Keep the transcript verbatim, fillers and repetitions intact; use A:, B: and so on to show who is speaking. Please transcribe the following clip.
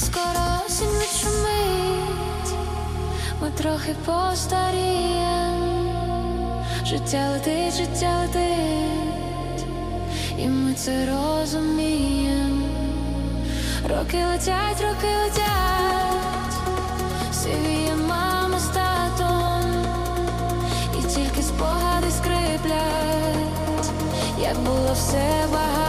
A: скоро осінь відшумить, ми трохи постарієм. Життя летить, життя летить, і ми це розумієм. Роки летять, роки летять, сивіє мама з татом, і тільки спогади скриплять, як було все багато.